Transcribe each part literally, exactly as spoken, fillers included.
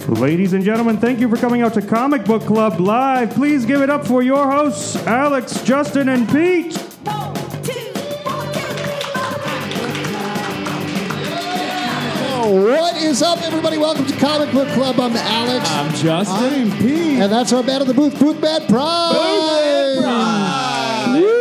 Ladies and gentlemen, thank you for coming out to Comic Book Club Live. Please give it up for your hosts, Alex, Justin, and Pete. What is up, everybody? Welcome to Comic Book Club. I'm Alex. I'm Justin. I'm Pete. And that's our man of the booth, Booth Man Prime. Booth Man Prime. Woo!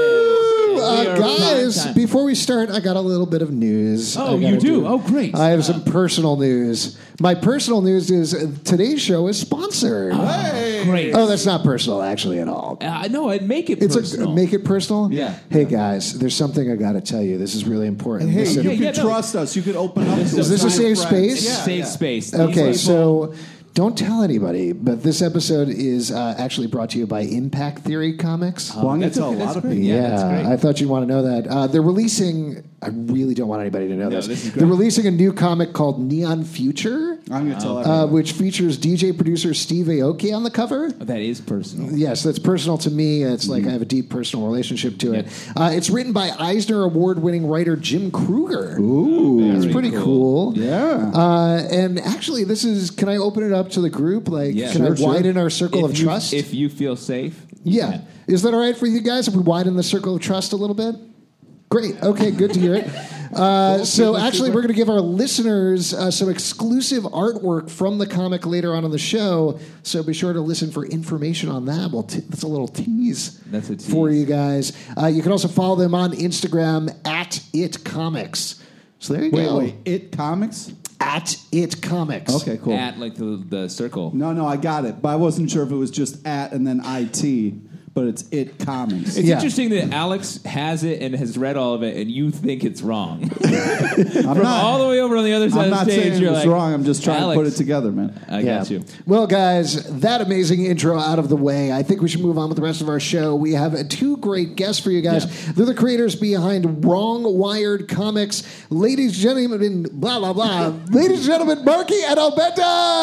Uh, guys, before we start, I got a little bit of news. Oh, you do? do? Oh, great. I have some personal news. My personal news is uh, today's show is sponsored. Oh, hey. Great. Oh, that's not personal, actually, at all. Uh, no, I'd make it it's personal. A, make it personal? Yeah. Hey, guys, there's something I got to tell you. This is really important. Hey, Listen, you can yeah, no. trust us. You can open up to us. Is this a safe space? It's Yeah, a safe yeah. space. Okay, These so don't tell anybody, but this episode is uh, actually brought to you by Impact Theory Comics. Well, I'm going That's to tell okay, a lot that's of great. people. Yeah, that's great. I thought you'd want to know that. Uh, they're releasing, I really don't want anybody to know No, this. this is great. They're releasing a new comic called Neon Future, I'm going to tell uh, everyone. which features D J producer Steve Aoki on the cover. That is personal. Yes, that's personal to me. It's like I have a deep personal relationship to it. Uh, it's written by Eisner Award-winning writer Jim Kruger. Ooh. That's Very pretty cool. cool. Yeah. Uh, and actually, this is. Can I open it up to the group? Like, Yeah. can Sure, I sure. widen our circle If of you, trust? If you feel safe. you yeah, can. is that all right for you guys? If we widen the circle of trust a little bit? Great. Okay, good to hear it. Uh, so actually, we're going to give our listeners uh, some exclusive artwork from the comic later on in the show. So be sure to listen for information on that. Well, t- that's a little tease, That's a tease. for you guys. Uh, you can also follow them on Instagram at It Comics. So there you Wait, go. wait. It Comics? At It Comics. Okay, cool. At like the, the circle. No, no, I got it. But I wasn't sure if it was just at and then I T, but it's It Comics. It's Yeah. interesting that Alex has it and has read all of it, and you think it's wrong. I'm From not, all the way over on the other side I'm of not the stage, saying you're it's like, wrong. I'm just trying Alex, to put it together, man. I Yeah. got you. Well, guys, that amazing intro out of the way, I think we should move on with the rest of our show. We have uh, two great guests for you guys. Yeah. They're the creators behind Wrong Wired Comics. Ladies and gentlemen, blah, blah, blah. Ladies and gentlemen, Marky and Alberta!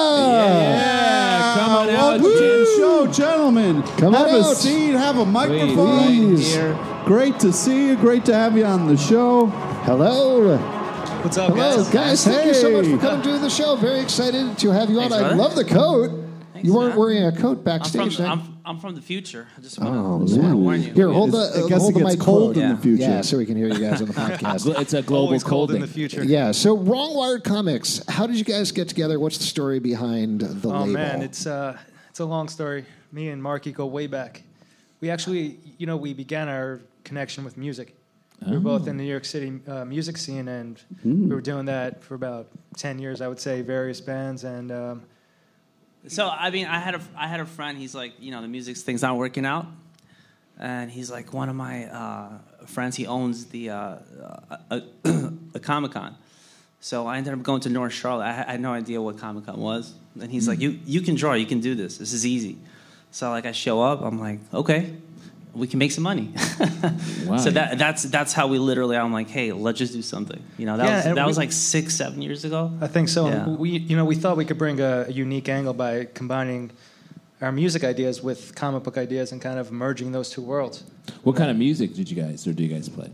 Yeah, come on out, Welcome to Jim. the show, gentlemen. Come have on a out. seat. Have a microphone. Please. Right here. Great to see you. Great to have you on the show. Hello. What's up, Hello, guys? guys. Thank you so much for Hey. coming to the show. Very excited to have you on. Thanks, I brother. love the coat. Thanks, You weren't man. wearing a coat I'm backstage. from, now. I'm, I'm from the future. I just want Oh, to ooh. warn you. Here, hold the, It's- I uh, guess hold it the gets mic cold close. in the future. Yeah, so we can hear you guys on the podcast. It's a global Always cold in colding. the future. Yeah, so Wrong Wired Comics. How did you guys get together? What's the story behind the Oh label? man, it's uh, it's a long story. Me and Marky go way back. We actually, you know, we began our connection with music. We were both in the New York City uh, music scene, and we were doing that for about ten years, I would say, various bands. And um, So I mean, I had a I had a friend. He's like, you know, the music thing's not working out, and he's like, one of my uh, friends. He owns the uh, a, a, a Comic Con. So I ended up going to North Charlotte. I had, I had no idea what Comic Con was, and he's like, you you can draw, you can do this. This is easy. So like, I show up. I'm like, okay, we can make some money. Wow. So that that's that's how we literally. I'm like, hey, let's just do something. You know, that Yeah, was and that we- was like six, seven years ago. I think so. Yeah. And we, you know, we thought we could bring a, a unique angle by combining our music ideas with comic book ideas and kind of merging those two worlds. What kind of music did you guys, or do you guys play?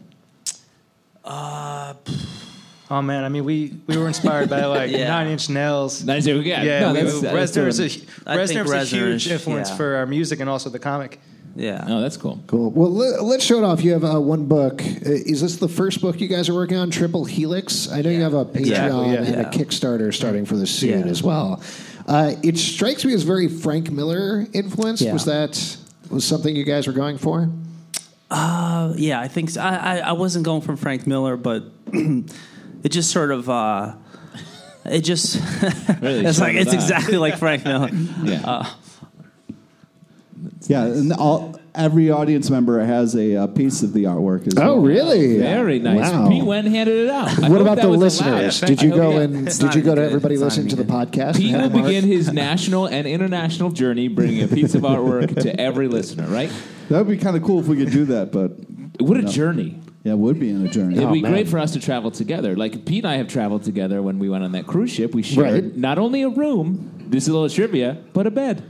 Uh, Oh man, I mean, we, we were inspired by like Yeah. Nine Inch Nails. Nice, yeah. Yeah, no, we, that's, that's Reznor is a, I Reznor think was a Reznor huge is- influence yeah. for our music and also the comic. yeah. Oh, that's cool. Cool. Well, let, let's show it off. You have uh, one book. Uh, is this the first book you guys are working on, Triple Helix? I know you have a Patreon Exactly, yeah. and a Yeah. Kickstarter starting for this soon Yeah. as well. Uh, it strikes me as very Frank Miller influenced. Yeah. Was that was something you guys were going for? Uh, yeah, I think so. I, I, I wasn't going from Frank Miller, but it just sort of, uh, it just, Really it's like, showing it's that. exactly like Frank Miller. Yeah. Uh, Yeah, and all, every audience member has a, uh piece of the artwork as well. Oh, really? Very nice. Wow. Pete went and handed it out. I What hope about that the was allowed. listeners? I Did you hope go he- and It's did not you go to good. everybody It's not listening to the good. podcast? Pete and will have Mark? begin his national and international journey bringing a piece of artwork to every listener, right? That would be kind of cool if we could do that, but What a No. journey. yeah, it would be in a journey. It'd Oh, be man. great for us to travel together. Like Pete and I have traveled together when we went on that cruise ship. We shared Right. not only a room, Just a little trivia, but a bed.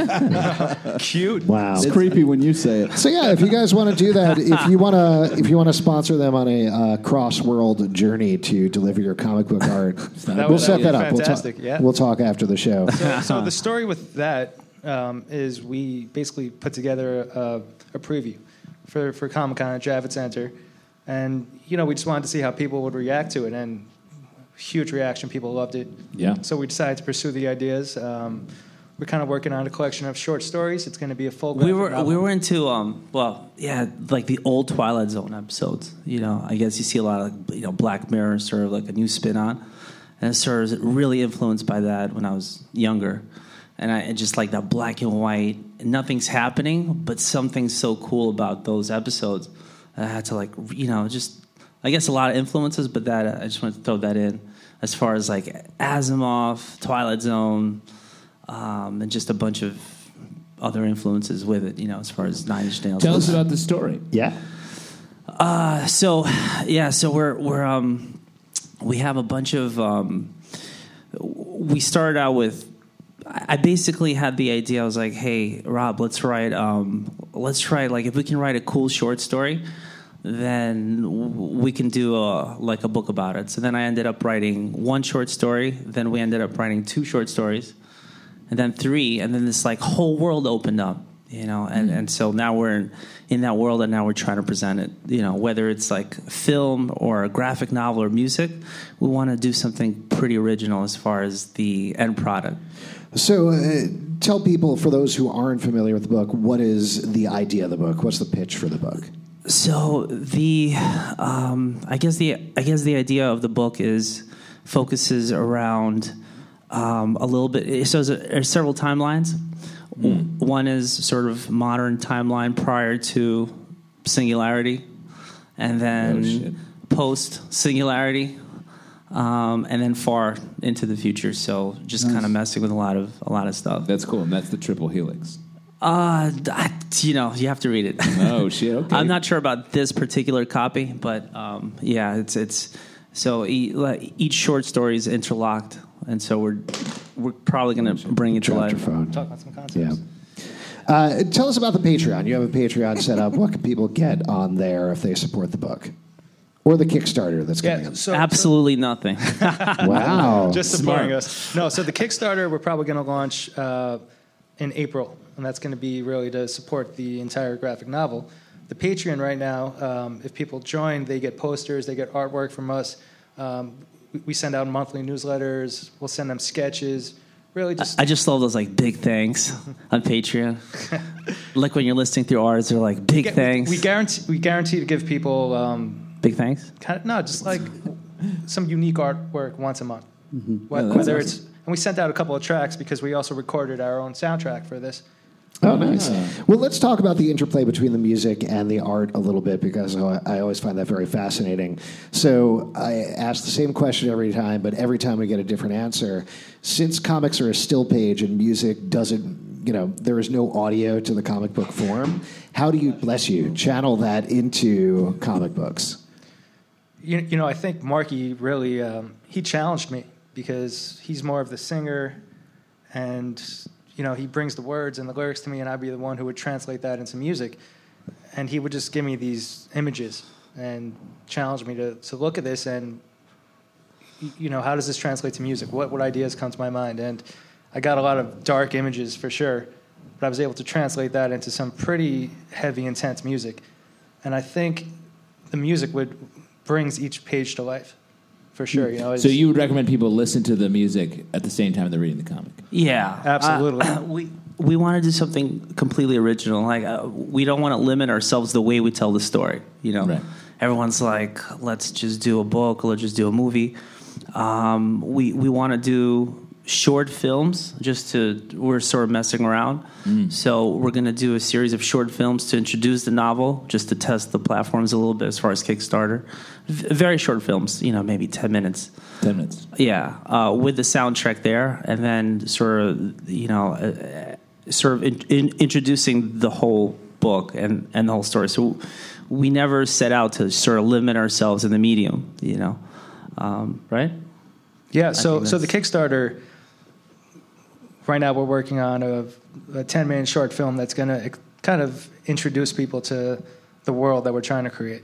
Cute. Wow. It's creepy when you say it. So yeah, if you guys want to do that, if you want to, if you want to sponsor them on a uh, cross-world journey to deliver your comic book art, That we'll would set be that up. fantastic, We'll, ta- yeah. we'll talk after the show. So, so the story with that um, is we basically put together a, a preview for, for Comic-Con at Javits Center. And, you know, we just wanted to see how people would react to it. And huge reaction. People loved it. Yeah. So we decided to pursue the ideas. Um, we're kind of working on a collection of short stories. It's going to be a full. We were graphic we novel. were into um well yeah like the old Twilight Zone episodes. You know, I guess you see a lot of like, you know Black Mirror sort of like a new spin on, and sort of really influenced by that when I was younger, and I just like that black and white. Nothing's happening, but something's so cool about those episodes. I had to like you know just I guess a lot of influences, but that uh, I just wanted to throw that in as far as like Asimov, Twilight Zone. Um, and just a bunch of other influences with it, you know, as far as Nine Inch Nails. Tell us about the story. Yeah. Uh, so, yeah, so we're we're um, we have a bunch of. Um, we started out with. I basically had the idea. I was like, "Hey, Rob, let's write. Um, let's try like if we can write a cool short story, then we can do a, like a book about it." So then I ended up writing one short story. Then we ended up writing two short stories. And then three, and then this like whole world opened up, you know, and, mm-hmm. and so now we're in, in that world, and now we're trying to present it, you know, whether it's like film or a graphic novel or music, we want to do something pretty original as far as the end product. So uh, tell people, for those who aren't familiar with the book, what is the idea of the book? What's the pitch for the book? So the, um, I guess the I guess the idea of the book is focuses around. Um, a little bit. So there's several timelines. Mm. One is sort of modern timeline prior to Singularity, and then oh, post Singularity, um, and then far into the future. So just nice. Kind of messing with a lot of a lot of stuff. That's cool, and that's the triple helix. Uh, I, you know, you have to read it. Oh shit! Okay. I'm not sure about this particular copy, but um, yeah, it's it's so each short story is interlocked. And so we're we're probably going to bring it to life. Talk about some concepts. Yeah. Uh, tell us about the Patreon. You have a Patreon set up. What can people get on there if they support the book? Or the Kickstarter that's coming yeah, up? So, Absolutely so, nothing. Wow. Just supporting us. No, so the Kickstarter we're probably going to launch uh, in April. And that's going to be really to support the entire graphic novel. The Patreon right now, um, if people join, they get posters, they get artwork from us. Um, We send out monthly newsletters. We'll send them sketches. Really, just I just love those like big thanks on Patreon. Like when you're listening through ours, they're like big we, thanks. We guarantee we guarantee to give people um, big thanks. Kind of, no, just like some unique artwork once a month. Mm-hmm. Whether, yeah, whether awesome. it's and we sent out a couple of tracks because we also recorded our own soundtrack for this. Oh, nice. Well, let's talk about the interplay between the music and the art a little bit, because I always find that very fascinating. So I ask the same question every time, but every time we get a different answer. Since comics are a still page and music doesn't, you know, there is no audio to the comic book form, how do you, bless you, channel that into comic books? You, you know, I think Marky really, um, he challenged me because he's more of the singer and... You know, he brings the words and the lyrics to me, and I'd be the one who would translate that into music. And he would just give me these images and challenge me to, to look at this and, you know, how does this translate to music? What, what ideas come to my mind? And I got a lot of dark images for sure, but I was able to translate that into some pretty heavy, intense music. And I think the music would brings each page to life. For sure, you know. So you would recommend people listen to the music at the same time they're reading the comic? Yeah, absolutely. Uh, we we want to do something completely original. Like uh, we don't want to limit ourselves the way we tell the story. You know, right. Everyone's like, let's just do a book, let's just do a movie. Um, we we want to do short films. Just to we're sort of messing around. Mm. So we're going to do a series of short films to introduce the novel, just to test the platforms a little bit as far as Kickstarter. V- very short films, you know, maybe ten minutes. Ten minutes. Yeah, uh, with the soundtrack there, and then sort of, you know, uh, sort of in, in, introducing the whole book and, and the whole story. So we never set out to sort of limit ourselves in the medium, you know, um, right? Yeah. So so the Kickstarter, right now we're working on a, a ten-minute short film that's going to kind of introduce people to the world that we're trying to create,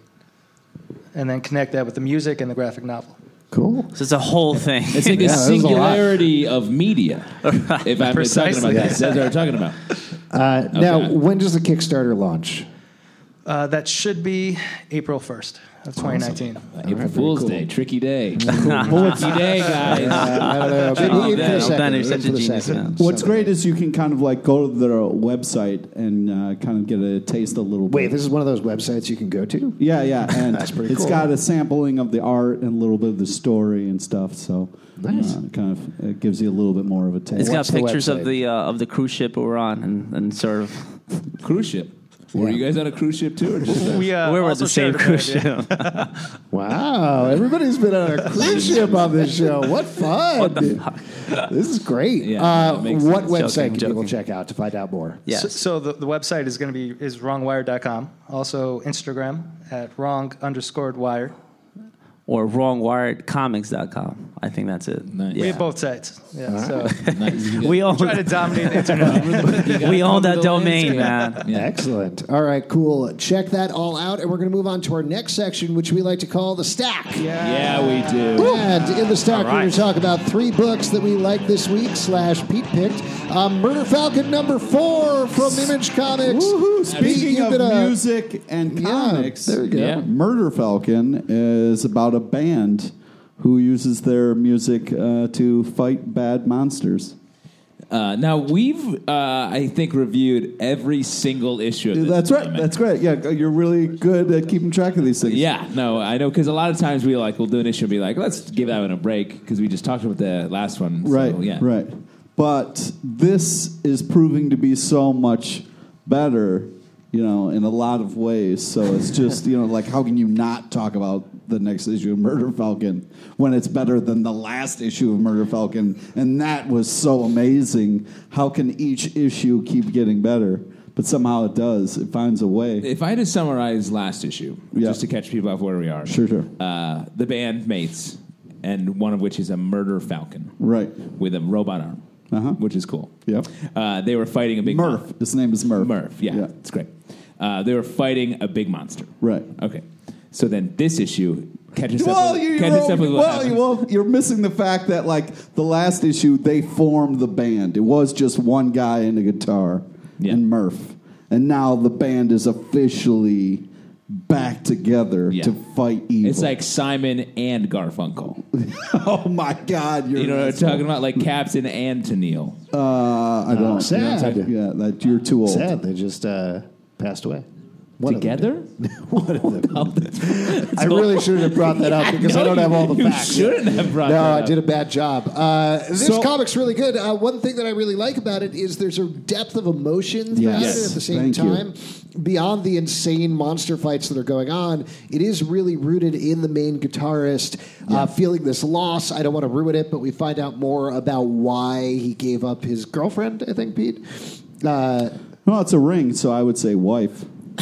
and then connect that with the music and the graphic novel. Cool. So it's a whole thing. It's like Yeah, a there's a lot. singularity of media. If I'm Precisely. talking about that, that's what we're talking about. Uh, Now, when does the Kickstarter launch? Uh, that should be April first of twenty nineteen. Uh, April very Fool's cool. Day, tricky day, lucky day, guys. I don't know. Maybe Oh, in for a Ben, second, Ben, you're in such for a the genius, second. man. What's So- great is you can kind of like go to their website and uh, kind of get a taste a little bit. Wait, this is one of those websites you can go to? Yeah, yeah, and That's pretty it's cool. got a sampling of the art and a little bit of the story and stuff. So Nice. uh, kind of it gives you a little bit more of a taste. It's got What's the pictures website? of the uh, of the cruise ship we're on, and, and sort of Cruise ship. Were you guys on a cruise ship too? Or just We uh, we were at also the same shared a cruise bit, yeah. ship. Wow, everybody's been on a cruise ship on this show. What fun! What the fuck? This is great. Yeah, uh, it makes what sense. website Joking, can people joking. check out to find out more? Yes. So, so the, the website is going to be is wrongwire dot com. Also Instagram at wrong underscored wire. Or wrong wired comics dot com. I think that's it. Nice. We have both sites. Yeah. So nice. You We own try to dominate the internet. we own that the domain, landscape. man. Yeah. Excellent. All right, cool. Check that all out, and we're going to move on to our next section, which we like to call the stack. Yeah, we do. And in the stack, we're going to talk about three books that we like this week, slash Pete picked. Um, Murder Falcon number four from Image Comics. Woohoo! Pete, Speaking you've of been a- music and Yeah, comics, there we go. Yeah. Murder Falcon is about a band who uses their music uh, to fight bad monsters. Uh, now we've, uh, I think, reviewed every single issue of this. That's right. tournament. That's great. Yeah, you're really good at keeping track of these things. Yeah, no, I know, because a lot of times we like we'll do an issue and be like, let's give that one a break because we just talked about the last one. So, Right. yeah. Right. But this is proving to be so much better, you know, in a lot of ways. So it's just, you know, like how can you not talk about the next issue of Murder Falcon when it's better than the last issue of Murder Falcon? And that was so amazing. How can each issue keep getting better? But somehow it does. It finds a way. If I had to summarize last issue, Yeah. just to catch people off where we are, Sure, sure. Uh, the band mates, and one of which is a murder falcon Right. with a robot arm, Uh-huh. which is cool. Yep. Uh, they were fighting a big Murph. His name is Murph. Murph, yeah, Yeah. it's great. Uh, they were fighting a big monster. Right. Okay. So then this issue catches Well, up with, you, catches well, up with what well, happens. you, well, you're missing the fact that, like, the last issue, they formed the band. It was just one guy and a guitar Yeah. and Murph. And now the band is officially back together Yeah. to fight evil. It's like Simon and Garfunkel. oh, my God. You're You know what I'm asshole. talking about? Like Captain and Tennille. Uh, I don't. sad. Yeah, that you're too old. Sad, they just uh, passed away. One of them Together? One of them. I really shouldn't have brought that up because I don't have all the you facts. shouldn't have brought No, that I up. did a bad job. Uh, this So- comic's really good. Uh, one thing that I really like about it is there's a depth of emotion throughout Yes. it at the same Thank you. time. Beyond the insane monster fights that are going on, it is really rooted in the main guitarist uh, feeling this loss. I don't want to ruin it, but we find out more about why he gave up his girlfriend, I think, Pete. Uh, Well, it's a ring, so I would say wife.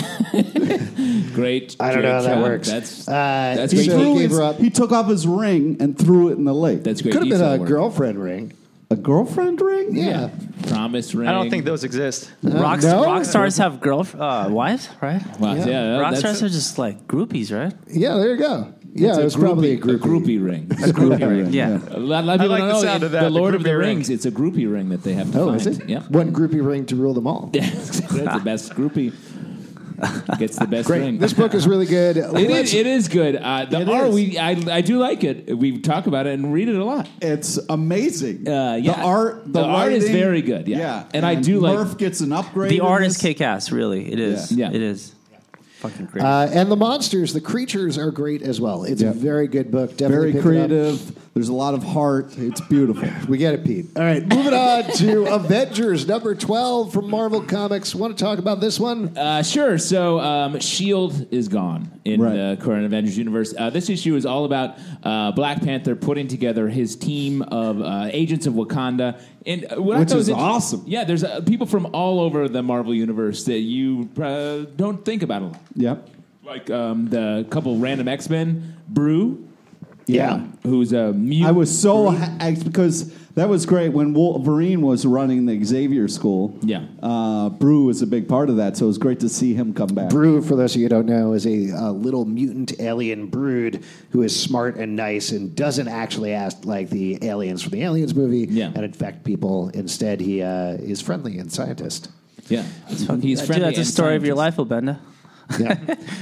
Great. I don't know how great that job. works. That's Uh, that's he great. threw team- gave his- her up. he took off his ring and threw it in the lake. That's great. Could have been detail a work. girlfriend ring. a girlfriend ring? Yeah. Promise ring. I don't think those exist. Rock, no? rock stars have girl uh, wives, right? Wow, Yeah. yeah, Rock that's stars are just like groupies, right? Yeah, there you go. Yeah, it's it a was probably a groupie- groupie. A ring. A groupie ring. Yeah. A lot, a lot of I people like don't the know. sound it- of that, the the Lord of the groupie ring. Rings. It's a groupie ring that they have to Oh, find. is it? Yeah. One groupie ring to rule them all. Yeah, that's the best groupie. Gets the best Great. ring. This book is really good. It Let's- is, it is good. Uh, the It art, is. we I, I do like it. We talk about it and read it a lot. It's amazing. Uh, yeah. The art, the, The art is writing- very good, yeah. And I do like- Murph gets an upgrade. The in art is this. kick-ass, really. It is. Yeah. Yeah. It is. Fucking great. Uh, and the monsters, the creatures are great as well. It's Yeah. a very good book. Definitely Very pick it up. creative. There's a lot of heart. It's beautiful. We get it, Pete. All right, moving on to Avengers number twelve from Marvel Comics. Want to talk about this one? Uh, sure. So, um, Shield is gone in Right. the current Avengers universe. Uh, this issue is all about uh, Black Panther putting together his team of uh, agents of Wakanda. And uh, what I Which thought is was int- awesome. Yeah, there's uh, people from all over the Marvel universe that you uh, don't think about a lot. Yep. Like um, the couple random X-Men, Brew. Yeah. who's a mutant. I was so ha- I- because that was great when Wolverine was running the Xavier School. Yeah. uh, Brew was a big part of that, so it was great to see him come back. Brew, for those of you who don't know, is a uh, little mutant alien brood who is smart and nice and doesn't actually act like the aliens from the Aliens movie Yeah. and infect people. Instead, he uh, is friendly and scientist. Yeah, he's friendly. Dude, that's a and story of your scientist. life, Obenda. Yeah.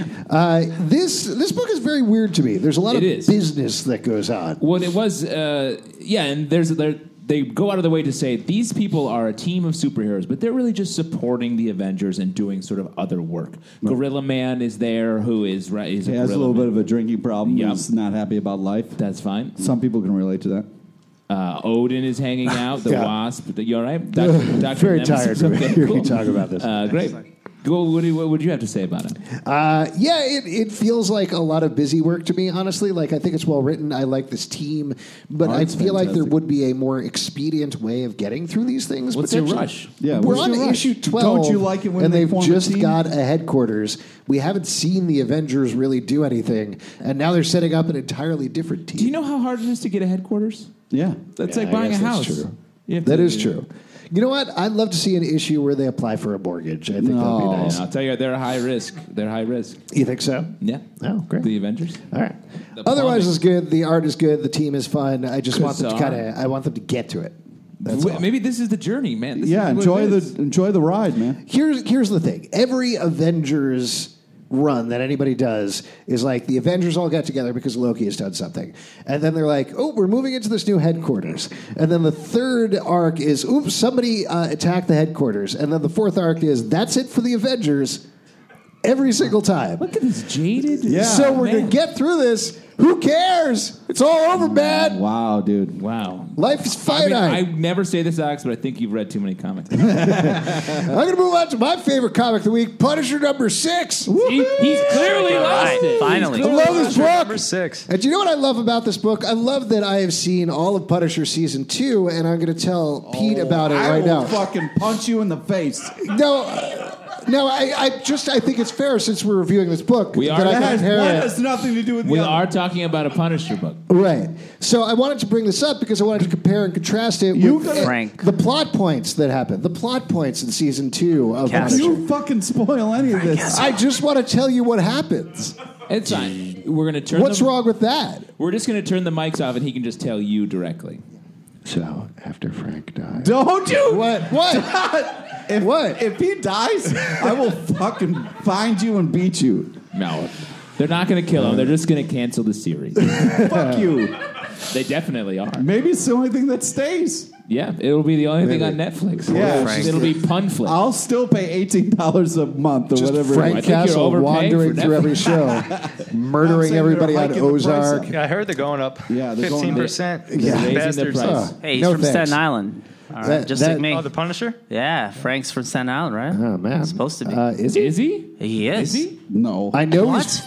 uh, this this book is very weird to me. There's a lot It of is. business that goes on. Well, it was, uh, yeah, and there's there, they go out of their way to say these people are a team of superheroes, but they're really just supporting the Avengers and doing sort of other work. Gorilla Man is there, who is right. He's He a has a gorilla little man. bit of a drinking problem. Yep. He's not happy about life. That's fine. Some people can relate to that. Uh, Odin is hanging out. The Yeah. Wasp. You all right? Doctor Doctor Very Nemesis? tired to Okay, hear cool. you talk about this. Uh, great. Go, what, do you, what would you have to say about it? Uh, yeah, it, it feels like a lot of busy work to me, honestly. Like, I think it's well written. I like this team. But Oh, I it's feel like there fantastic. would be a more expedient way of getting through these things. What's your potentially. rush? Yeah, We're what's on your rush? issue twelve. Don't you like it when and they they've form a just team? got a headquarters. We haven't seen the Avengers really do anything. And now they're setting up an entirely different team. Do you know how hard it is to get a headquarters? Yeah. That's Yeah, like I buying a guess that's house. true. You have That to- is true. You know what? I'd love to see an issue where they apply for a mortgage. I think that'd No. be And nice. I'll tell you, they're high risk. They're high risk. You think so? Yeah. Oh, great. The Avengers. All right. The Otherwise, plumbing. it's good. The art is good. The team is fun. I just want them to Bizarre. kind of. I want them to get to it. That's W- all. Maybe this is the journey, man. This Yeah, is what enjoy it the is. enjoy the ride, man. Here's here's the thing. Every Avengers run that anybody does is like the Avengers all got together because Loki has done something, and then they're like, oh, we're moving into this new headquarters, and then the third arc is, oops, somebody uh, attacked the headquarters, and then the fourth arc is, that's it for the Avengers. Every single time. Look at this jaded. Yeah. So we're man. gonna get through this. Who cares? It's all over, man. Wow, dude. Wow. Life is I, mean, I finite. never say this, Alex, but I think you've read too many comics. I'm going to move on to my favorite comic of the week, Punisher number six. he, he's clearly All lost right, it. finally. I love this book. Number six. And do you know what I love about this book? I love that I have seen all of Punisher season two, and I'm going to tell Pete about it I right will now. fucking punch you in the face. No, uh, no, I, I just I think it's fair since we're reviewing this book We are- that I That has, compare one it. has nothing to do with the We other. are talking about a Punisher book. Right. So I wanted to bring this up because I wanted to compare and contrast it You with gotta- uh, Frank. the plot points that happened. The plot points in season two of Cass. Punisher. You fucking spoil any of this. I just want to tell you what happens. It's fine. We're going to turn. What's the, wrong with that? We're just going to turn the mics off, and he can just tell you directly. So after Frank died, Don't you? what? What? If, What? If he dies, I will fucking find you and beat you. No, they're not going to kill him. They're just going to cancel the series. Fuck you. They definitely are. Maybe it's the only thing that stays. Yeah, it'll be the only thing on Maybe. Netflix. Yeah. Frank. it'll be Punflix. I'll still pay eighteen dollars a month or Just whatever. Frank I think you're Castle overpaying wandering for through Netflix. every show, I'm murdering saying everybody they're on hiking the price Ozark. up. Yeah, I heard they're going up. Yeah, they're going fifteen up. percent. Yeah. Raising the Bastards. price. Oh, Hey, he's no from thanks. Staten Island. All right, That- just that- like me. Oh, the Punisher? Yeah, Frank's from Staten Island, right? Oh man, Supposed to be. Uh, is he? Is he? He is. Is he? No. I know What? he's.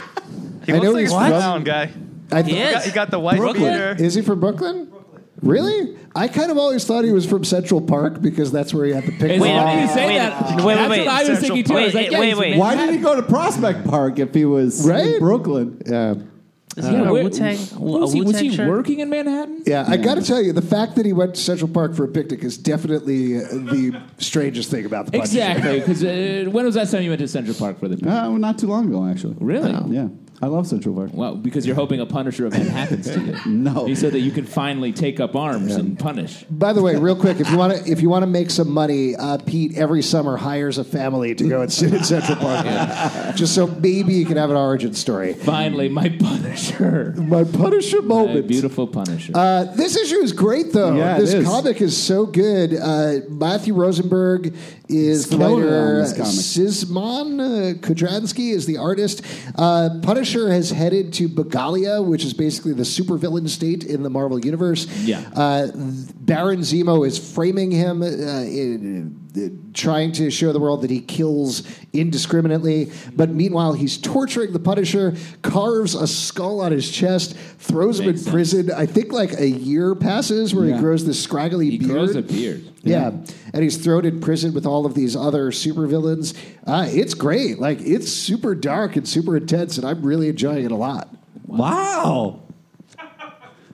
He I looks know like he's a from- clown guy. I He th- He got, is. he got the white Brooklyn? beater. Is he from Brooklyn? Really? I kind of always thought he was from Central Park because that's where he had the picture. It's Wait, funny wait, you say wait, that. wait, wait, That's wait. what I was Central thinking too. I was Wait, like, yeah, wait, he's from wait. Why did he go to Prospect Park if he was Right? in Brooklyn? Yeah. Is he in a where- Wu-Tang, a Was he, was Wu-Tang he shirt? working in Manhattan? Yeah, I got to tell you, the fact that he went to Central Park for a picnic is definitely uh, the strangest thing about the Punisher. Exactly. Because uh, when was that time you went to Central Park for the? Uh, not too long ago, actually. Really? Yeah. I love Central Park. Well, because you're hoping a Punisher event happens to you. No. He said that you can finally take up arms and punish. By the way, real quick, if you want to, if you want to make some money, uh, Pete every summer hires a family to go and sit in Central Park, just so maybe you can have an origin story. Finally, my Punisher. My Punisher My moment. beautiful Punisher. Uh, this issue is great, though. Yeah, it this is. comic is so good. Uh, Matthew Rosenberg is the killing it writer. on this comic. Sisman uh, Kudransky is the artist. Uh, Punisher has headed to Bagalia, which is basically the supervillain state in the Marvel Universe. Yeah. Uh, Baron Zemo is framing him, uh, in, uh, trying to show the world that he kills indiscriminately. But meanwhile, he's torturing the Punisher, carves a skull on his chest, throws him in Makes sense. prison. I think like a year passes where Yeah. he grows this scraggly he beard. grows a beard. Yeah. And he's thrown in prison with all of these other supervillains. Uh, it's great. Like, it's super dark and super intense, and I'm really enjoying it a lot. Wow.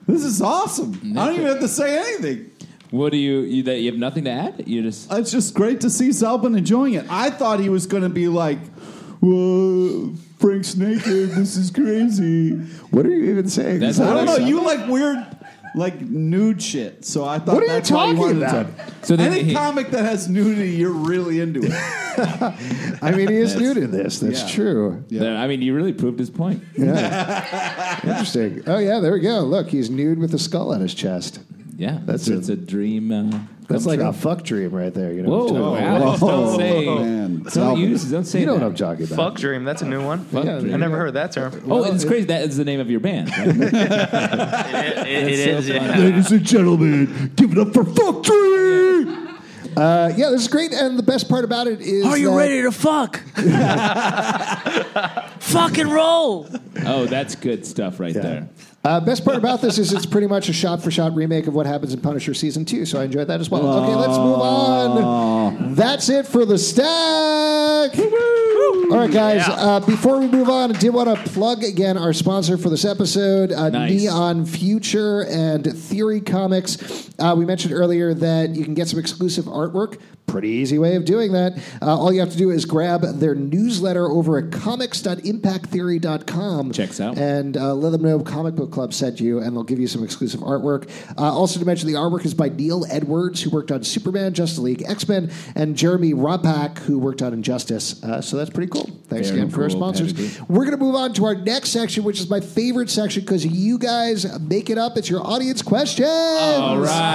This is awesome. I don't even have to say anything. What do you, you that you have nothing to add? You just It's just great to see Zalbin enjoying it. I thought he was going to be like, "Whoa, Frank's naked. This is crazy." What are you even saying? That's Is that I don't know. like- You like weird, like nude shit. So I thought What are you that's why you talking wanted about? to. So then Any he- comic that has nudity, you're really into it. I mean, he is new to this. That's Yeah. true. Yeah. I mean, you really proved his point. Yeah. Interesting. Oh, yeah, there we go. Look, he's nude with a skull on his chest. Yeah, That's it's, it's a- a dream. Uh, That's come like true. a fuck dream right there. You know Whoa, what I'm talking wow. about? Don't say. man. Don't Zalbin. use. Don't say You know that. what I'm talking about. Fuck Dream. That's a new one. Fuck Yeah, dream. I never heard that term. Oh, it's crazy. That is the name of your band. Right? It, it, it is. so Yeah. Ladies and gentlemen, give it up for Fuck Dream! Uh, yeah, this is great, and the best part about it is Are you that- ready to fuck? Fucking roll. Oh, that's good stuff right there. Uh, best part about this is it's pretty much a shot-for-shot remake of what happens in Punisher Season two, so I enjoyed that as well. Okay, let's move on. That's it for the stack. All right, guys, Yeah. uh, before we move on, I did want to plug again our sponsor for this episode, uh, Nice. Neon Future and Theory Comics. Uh, we mentioned earlier that you can get some exclusive artwork. Pretty easy way of doing that. Uh, all you have to do is grab their newsletter over at comics dot impact theory dot com. Checks out. And uh, let them know Comic Book Club sent you, and they'll give you some exclusive artwork. Uh, also to mention, the artwork is by Neil Edwards, who worked on Superman, Justice League, X-Men, and Jeremy Ropak, who worked on Injustice. Uh, so that's pretty cool. Thanks Very again for our cool, sponsors. Patty. We're going to move on to our next section, which is my favorite section because you guys make it up. It's your audience questions. All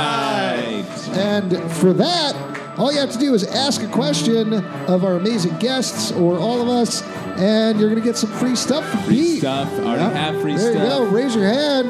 right. And for that, all you have to do is ask a question of our amazing guests or all of us, and you're going to get some free stuff from Free Pete. stuff. Already Yep. have free there stuff. you go. Raise your hand.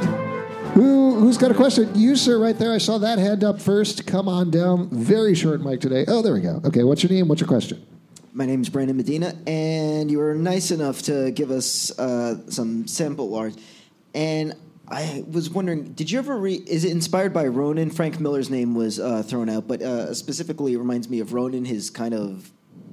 Who, who's got a question? You, sir, right there. I saw that hand up first. Come on down. Very short mic today. Oh, there we go. Okay, what's your name? What's your question? My name's Brandon Medina, and you were nice enough to give us uh, some sample art. And I was wondering, did you ever read, is it inspired by Ronin? Frank Miller's name was uh, thrown out, but uh, specifically it reminds me of Ronin, his kind of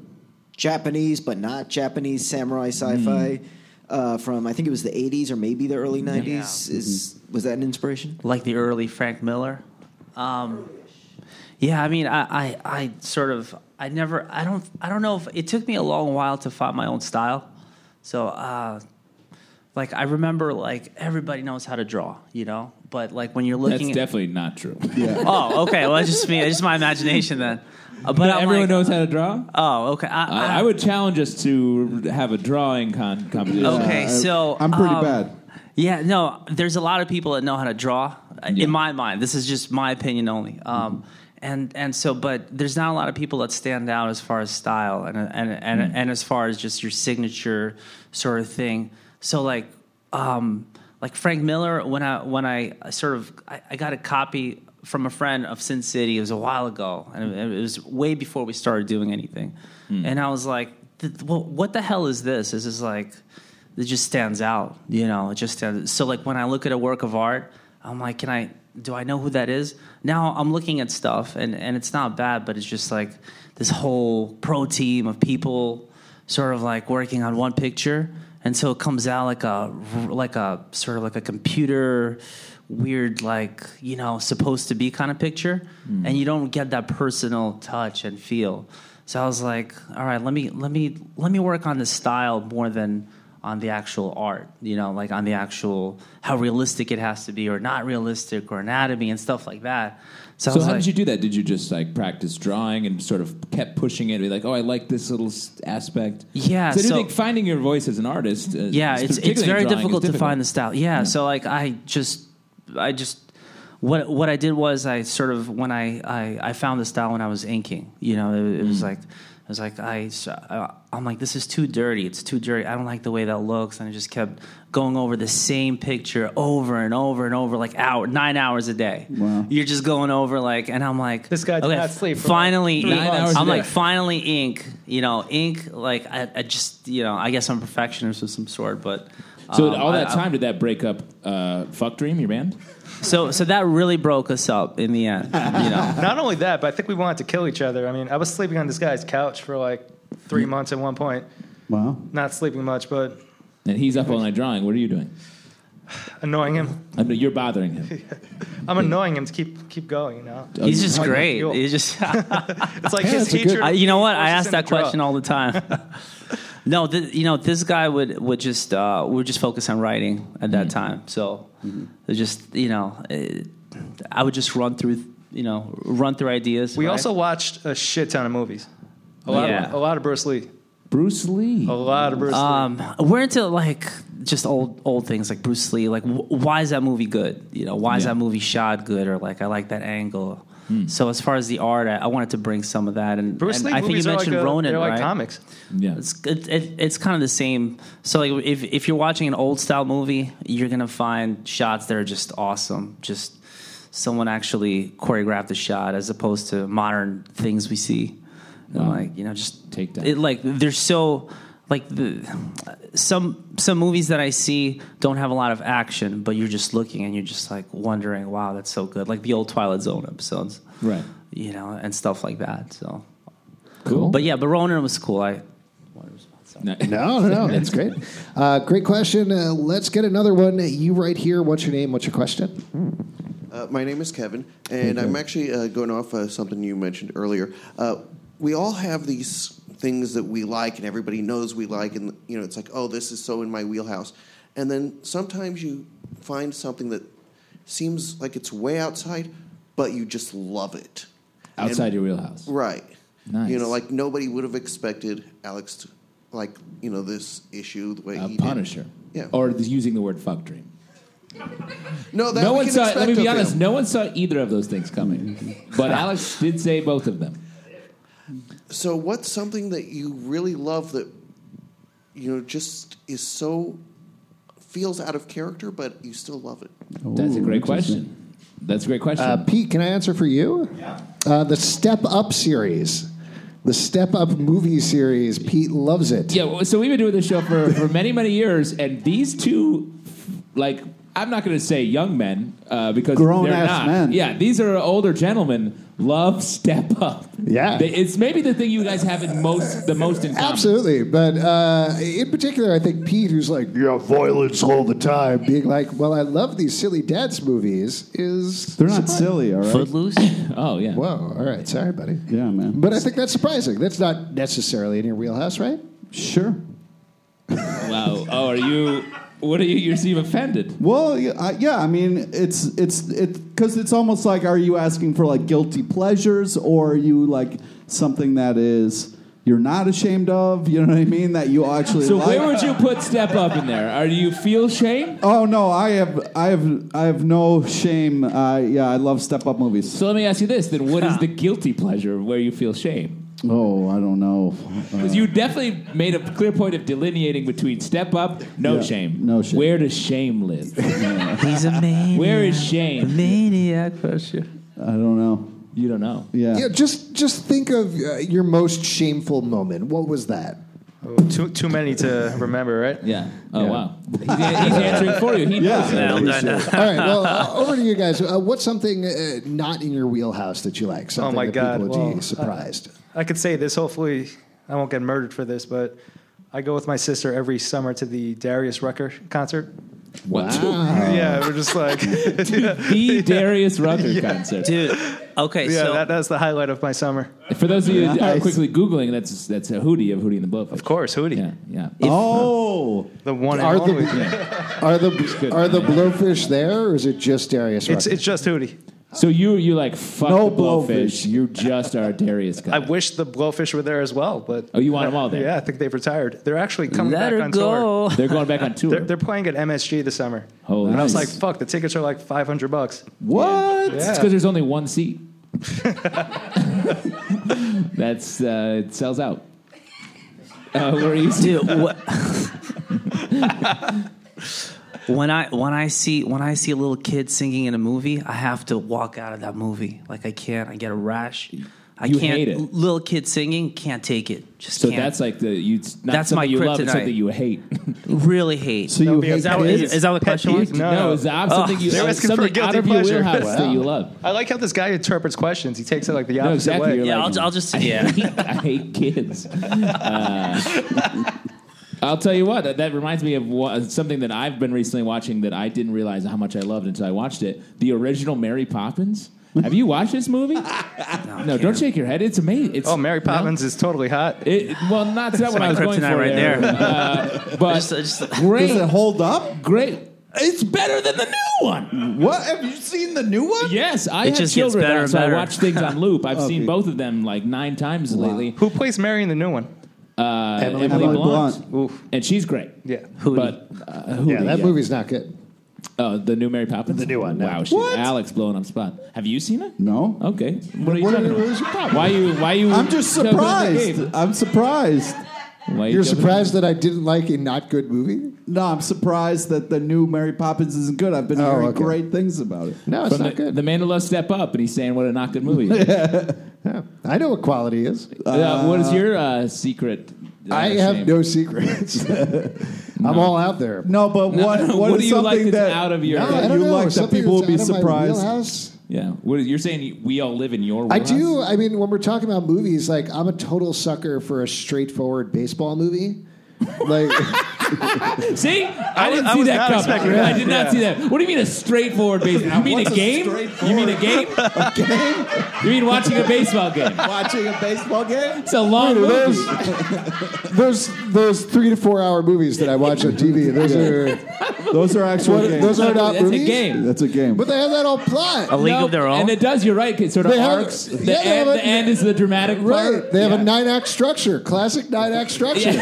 Japanese, but not Japanese samurai sci-fi Mm. uh, from, I think it was the eighties or maybe the early nineties. Yeah. Is Was that an inspiration? Like the early Frank Miller. Um, yeah, I mean, I, I, I sort of, I never, I don't, I don't know if it took me a long while to find my own style. So, uh, like, I remember, like, everybody knows how to draw, you know, but like when you're That's looking, at, definitely not true. oh, okay, well, it's just me, it's just my imagination then. Uh, but But I'm everyone like, knows how to draw. Oh, okay. I, I, I would challenge us to have a drawing con- competition. Okay, I- so I'm pretty um, bad. Yeah, no, there's a lot of people that know how to draw. uh, Yeah. In my mind, this is just my opinion only. Um, and and so, but there's not a lot of people that stand out as far as style and and and, and as far as just your signature sort of thing. So like, um, like Frank Miller, when I when I sort of I, I got a copy from a friend of Sin City. It was a while ago, and it, it was way before we started doing anything. And I was like, "Th- well, what the hell is this? This is like. It just stands out, you know. It just stands. So, like when I look at a work of art, I'm like, can I? Do I know who that is? Now I'm looking at stuff, and and it's not bad, but it's just like this whole pro team of people, sort of like working on one picture, and so it comes out like a like a sort of like a computer weird, like, you know, supposed to be kind of picture, mm. and you don't get that personal touch and feel. So I was like, all right, let me let me let me work on the style more than on the actual art, you know, like on the actual how realistic it has to be or not realistic or anatomy and stuff like that. So, I So was how like, did you do that? Did you just like practice drawing and sort of kept pushing it? Be like, oh, I like this little s- aspect. Yeah, So I do so- think finding your voice as an artist. Uh, yeah, it's it's particularly in very drawing, is difficult to find the style. Yeah, so like I just I just what what I did was I sort of when I I, I found the style when I was inking. You know, it, it was like it was like I I'm like, this is too dirty. It's too dirty. I don't like the way that looks, and I just kept going over the same picture over and over and over, like hour nine hours a day. Wow. You're just going over like, and I'm like, This guy did okay, not sleep for finally, like three ink. months. I'm Nine hours a like, day. finally ink. You know, ink. Like I, I just, you know, I guess I'm a perfectionist of some sort, but. So um, all that I- I- time, did that break up uh, Fuck Dream, your band? So, so that really broke us up in the end. You know, Not only that, but I think we wanted to kill each other. I mean, I was sleeping on this guy's couch for like three months at one point. Wow. Not sleeping much, but And he's up all night drawing. What are you doing? Annoying him. I know you're bothering him. I'm annoying him to keep keep going. You know, He's just Like, great. fuel. He's just. it's like Yeah, his it's a good- teacher. I, you know what? I forces ask him that to draw. question all the time. no, th- you know, this guy would would just uh, we would just focus on writing at that time. So it just you know, it, I would just run through you know run through ideas. We right? also watched a shit ton of movies. A lot, Yeah. of, a lot of Bruce Lee. Bruce Lee. A lot of Bruce Lee. Um, we're into like just old old things like Bruce Lee. Like, wh- why is that movie good? You know, why is Yeah. that movie shot good? Or like, I like that angle. So as far as the art, I, I wanted to bring some of that. And, Bruce and Lee I think you movies are mentioned like a, Ronin, they're like right? comics. Yeah. It's it, it, it's kind of the same. So like, if if you're watching an old style movie, you're gonna find shots that are just awesome. Just someone actually choreographed the shot, as opposed to modern things we see. And Wow. like you know, just Take that. It, like they're so like the some some movies that I see don't have a lot of action, but you're just looking and you're just like wondering, wow, that's so good. Like the old Twilight Zone episodes, Right. you know, and stuff like that. So, Cool. but yeah, but Ronin was cool. I. No. No, no, no. That's great. Uh, great question. Uh, let's get another one. You right here. What's your name? What's your question? Uh, my name is Kevin, and I'm actually uh, going off uh, something you mentioned earlier. Uh, we all have these things that we like, and everybody knows we like, and you know, it's like, oh, this is so in my wheelhouse. And then sometimes you find something that seems like it's way outside, but you just love it. Outside And- your wheelhouse. Right. Nice. You know, like nobody would have expected Alex to, like, you know, this issue the way Uh, he Punisher. did. Yeah. Or using the word fuck dream. no, that No we one can saw. expect Let me be of honest. him. No one saw either of those things coming. But Alex did say both of them. So what's something that you really love that, you know, just is so, feels out of character, but you still love it? That's a Ooh, great interesting. question. That's a great question. Uh, Pete, can I answer for you? Yeah. Uh, the Step Up series. The Step Up movie series. Pete loves it. Yeah, well, so we've been doing this show for, for many, many years, and these two, like, I'm not going to say young men uh, because Grown-ass they're not. men. Yeah, these are older gentlemen. Love Step Up. Yeah. They- it's maybe the thing you guys have in most the most in common. Absolutely. But uh, in particular, I think Pete, who's like, yeah, violence all the time, being like, well, I love these silly dads movies, is. They're not silly, all right? Footloose. Oh yeah. Whoa. All right. Sorry, buddy. Yeah, man. But I think that's surprising. That's not necessarily in your wheelhouse, right? Sure. Wow. Oh, are you? What are you? You seem offended. Well, yeah, I, yeah, I mean, it's it's it because it's almost like, are you asking for like guilty pleasures, or are you like something that is you're not ashamed of? You know what I mean? That you actually. So like? where would you put Step Up in there? Are do you feel shame? Oh no, I have I have I have no shame. Uh, yeah, I love step up movies. So let me ask you this: then, what is the guilty pleasure where you feel shame? Oh, I don't know. Because you definitely made a clear point of delineating between Step Up, no Yeah, shame. no shame. Where does shame live? He's a maniac. Where is shame? Maniac for sure. I don't know. You don't know. Yeah. Yeah, just just think of uh, your most shameful moment. What was that? Oh, too too many to remember, right? Yeah. Oh Yeah. wow. He's, he's answering for you. He knows. Yeah. it. No, no, no. All right, well, uh, over to you guys. Uh, what's something uh, not in your wheelhouse that you like? Something my that God, people would well, be surprised. I could say this. Hopefully, I won't get murdered for this, but I go with my sister every summer to the Darius Rucker concert. What? Yeah, we're just like, yeah, The Darius Rucker concert. Dude. Okay, yeah so that, that's the highlight of my summer. For those of you who are Nice. quickly Googling, that's that's a Hootie of Hootie and the Blowfish. Of course, Hootie, Yeah, yeah. Oh, the one and Are the- only. Are the are the blowfish there, or is it just Darius It's Rucker? it's just Hootie. So you you like fuck No the Blowfish. Blowfish. You just are a Darius guy. I wish the Blowfish were there as well, but Oh, you want them all there? yeah, I think they've retired. They're actually coming let back her on tour. go. They're going back on tour. They're, they're playing at M S G this summer. Holy and I was like, nice. fuck, the tickets are like five hundred bucks. what? It's Yeah. because there's only one seat. That's uh, it sells out. Uh, where are you? Dude, what? when I when I see when I see a little kid singing in a movie, I have to walk out of that movie. Like I can't. I get a rash. I You can't. hate it. Little kid singing, can't take it. Just So can't. that's like the you. It's not That's something my you love. It's kryptonite. something you hate. really hate. So you hate is, that, kids? is, is that what the Pet question was? peeve? No. no, it's not something you. they're asking for a something out guilty of your pleasure. wheelhouse Wow. that you love. I like how this guy interprets questions. He takes it like the No, opposite exactly. way. You're Yeah, like, I'll- I'll just- I yeah. hate, I hate kids. Uh, I'll tell you what, that, that reminds me of what, something that I've been recently watching that I didn't realize how much I loved until I watched it. The original Mary Poppins. Have you watched this movie? no, no don't shake your head. It's amazing. It's, Oh, Mary Poppins you know, is totally hot. It, well, not that what I was going for right there. there. Uh, but Just- just- great. Does it hold up? Great. It's better than the new one. What? Have you seen the new one? Yes, I It have just gets children, better and so I better. watch things on loop. I've Okay. seen both of them like nine times lately. Who plays Mary in the new one? Uh, Emily Emily, Emily Blunt. Blunt. Oof. And she's great. Yeah. Hootie. But uh, Hootie, Yeah, that yeah. movie's not good. Uh, the new Mary Poppins? The new one, no. Wow, shit. What? Alex blowing up spot. Have you seen it? No. Okay. What are you What- talking what about? is your problem? Why you? Why you? I'm just choking on the surprised. game? I'm surprised. Why you You're choking- surprised that I didn't like a not good movie? No, I'm surprised that the new Mary Poppins isn't good. I've been Oh, hearing okay. great things about it. No, it's From not the, good. the Man Who Loves Step Up, and he's saying what a not good movie. Yeah. I know what quality is. uh, what is your uh, secret? Uh, I have shame? no secrets. I'm all out there. No, but No, what? no, what what is do you like something that's that out of your- No, Yeah, I don't you know. like that Something people would be that's out of my surprised? wheelhouse. Yeah. What, you're saying we all live in your I wheelhouse? do. I mean, when we're talking about movies, like I'm a total sucker for a straightforward baseball movie. Like, See? I, didn't I see was that not coming. expecting I that. did not Yeah. see that. What do you mean a straightforward baseball? You mean What's a a game? You mean a game? A game? You mean watching a baseball game? Watching a baseball game? It's a long those, movie. those those three to four hour movies that I watch on T V. Those are Those are actual what, games. those are not That's movies. a game. That's a game. But they have that whole plot. A League No, of Their Own. And it does, you're right. It sort of They have- arcs. The, yeah, they end, have a- the end is the dramatic part. Right. They have Yeah. a nine act structure. Classic nine act structure.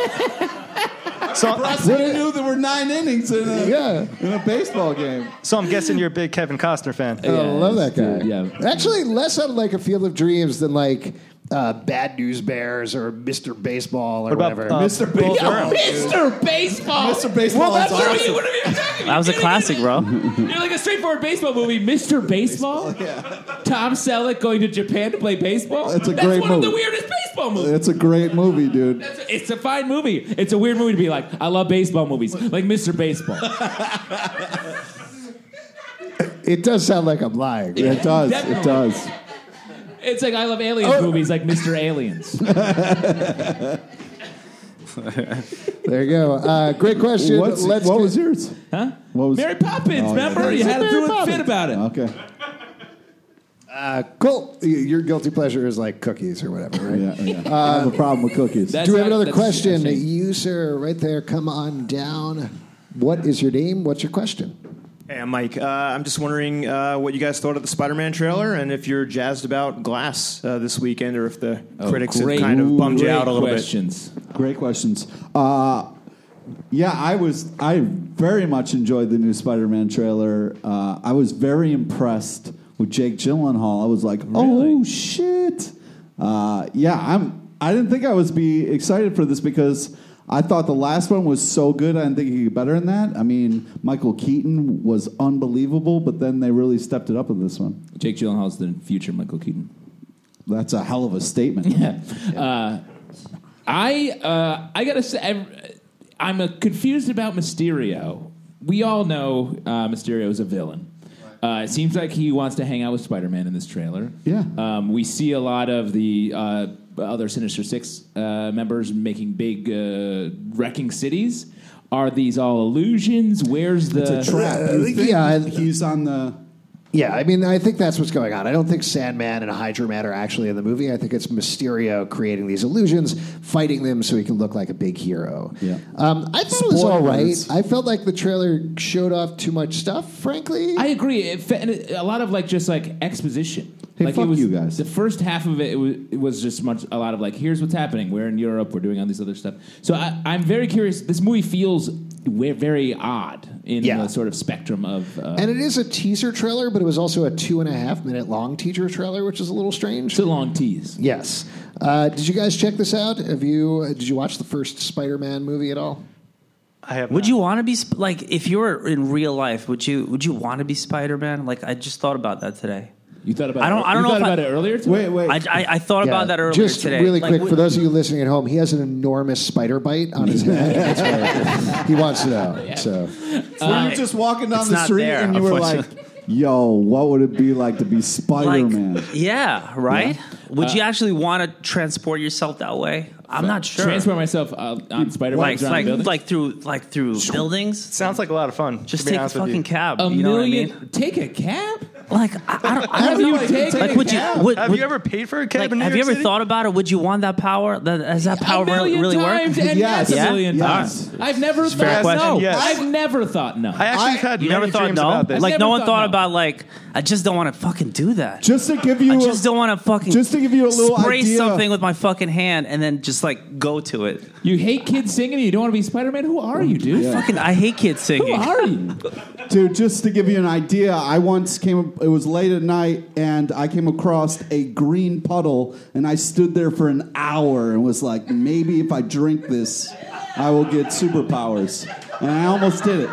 So, I knew there were nine innings in a, Yeah. in a baseball game. so I'm guessing you're a big Kevin Costner fan. I love that guy. Yeah. Actually, less on like a Field of Dreams than like uh, Bad News Bears or Mister Baseball or What about whatever. uh, Mister Bull Baseball. Durham? Mister Baseball. Mister Baseball Well, that's is what awesome. you, what are you talking That was a You're classic, bro. You're like a straightforward baseball movie, Mister Baseball. Tom Selleck going to Japan to play baseball. That's a That's great one of the movie. weirdest baseball movies. It's a great movie, dude. That's a- it's a fine movie. It's a weird movie to be like, I love baseball movies, like Mister Baseball. It does sound like I'm lying. It does. Definitely. It does. It's like I love aliens movies, like Mister Aliens. There you go. Uh, great question. What's, Let's what get- was yours? Huh? What was- Mary Poppins, Oh, yeah. remember? You had to Mary throw a Poppins. fit about it. Okay. Uh, cool. Y- Your guilty pleasure is like cookies or whatever, right? Yeah, yeah. I have a problem with cookies. That's Do we have not- another that's- question? that's- You, sir, right there. Come on down. What is your name? What's your question? Hey, I'm Mike. Uh, I'm just wondering uh, what you guys thought of the Spider-Man trailer, and if you're jazzed about Glass uh, this weekend, or if the Oh, critics have great- kind of bummed you great out a little questions. Great questions. Uh, yeah, I was. I very much enjoyed the new Spider-Man trailer. Uh, I was very impressed with Jake Gyllenhaal. I was like, Really? oh shit. Uh, yeah, I'm. I didn't think I was be excited for this because I thought the last one was so good. I didn't think it could get better than that. I mean, Michael Keaton was unbelievable, but then they really stepped it up in this one. Jake Gyllenhaal's the future Michael Keaton. That's a hell of a statement. Yeah. Uh, I uh, I gotta say, I, I'm uh, confused about Mysterio. We all know uh, Mysterio is a villain. Uh, it seems like he wants to hang out with Spider-Man in this trailer. Yeah. Um, we see a lot of the uh, other Sinister Six uh, members making big uh, wrecking cities. Are these all illusions? Where's the It's a trap. Uh, You think yeah, I- he's on the. Yeah, I mean, I think that's what's going on. I don't think Sandman and Hydra Man are actually in the movie. I think it's Mysterio creating these illusions, fighting them so he can look like a big hero. Yeah. Um, I thought it was all right. Spoilers. I felt like the trailer showed off too much stuff, frankly. I agree. It, fe- and it, a lot of like just like exposition. Hey, like fuck it was, you guys. The first half of it, it was, it was just much a lot of like, here's what's happening. We're in Europe. We're doing all this other stuff. So I, I'm very curious. This movie feels we- very odd in Yeah. the sort of spectrum of. Uh, and it is a teaser trailer, but it was also a two and a half minute long teaser trailer, which is a little strange. it's a long tease. Yes. Uh, did you guys check this out? Have you? Uh, did you watch the first Spider-Man movie at all? I have. Would not. you want to be sp- like if you were in real life? Would you would you want to be Spider-Man? Like I just thought about that today. You thought about. I don't- It, I don't you know thought if I- about it earlier. Today? Wait, wait. I, I, I thought Yeah, about that earlier Just today. really Like, quick, would- for those of you listening at home, he has an enormous spider bite on his head. That's what he wants to know. So, Were you just walking down it's the not street there, and you were like, unfortunately. yo, what would it be like to be Spider-Man? Yeah, right. Would Uh, you actually want to transport yourself that way? I'm not sure. Transport myself uh, on spider like webs around like buildings? like through like through buildings. Sounds like a lot of fun. Just to be take a honest with fucking you. cab. a you know million. what I mean? Take a cab. Like I, I don't. I Have don't you know. taken Like a would you? cab? Would, Have would- you ever paid for a cab like, in New have York you ever City? thought about it? Would you want that power? That, does that power a million really times work? and Yes. yes, Yeah? a million Yes. times. I've never fair thought question. no. Yes. I've never thought no. I actually I- have had You many never thought dreams no? about this. Like I've no never one thought thought no. about like I just don't want to fucking do that. Just to give you, I a- just don't want to fucking just to give you a little spray idea. something with my fucking hand and then just like go to it. You hate kids singing. You don't want to be Spider-Man. Who are you, dude? Fucking, I hate kids Who singing. are you? Dude, just to give you an idea, I once came, it was late at night, and I came across a green puddle, and I stood there for an hour and was like, maybe if I drink this, I will get superpowers. And I almost did it.